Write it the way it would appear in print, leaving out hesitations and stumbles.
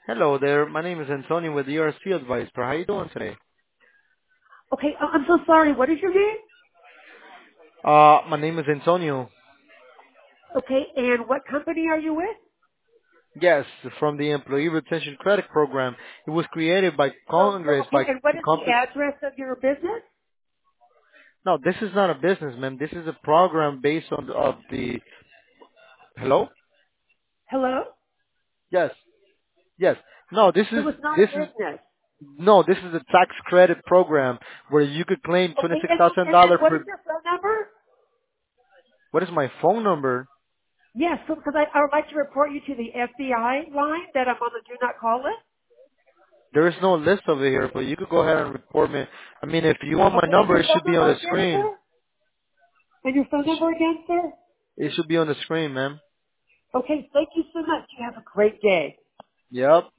Hello there. My name is Antonio with ERC Advice. How you doing today? Okay, I'm so sorry. What is your name? My name is Antonio. Okay, and what company are you with? Yes, from the Employee Retention Credit Program. It was created by Congress, Okay, by and what the is the company. address of your business? No, this is not a business, man. This is a program based on of the. Hello? Hello? Yes, yes. No, this So is it's not a this is business. no, this is a tax credit program where you could claim twenty Okay, six and, thousand and, and dollars what is per. your phone number? What is my phone number? Yes, because I would like to report you to the FBI line that I'm on the do not call list. There is no list over here, but you could go ahead and report me. I mean, if you want my Okay, and number, your it phone should be on number the again, screen. sir? And your phone number again, sir? It should be on the screen, man. Okay, thank you so much. You have a great day. Yep.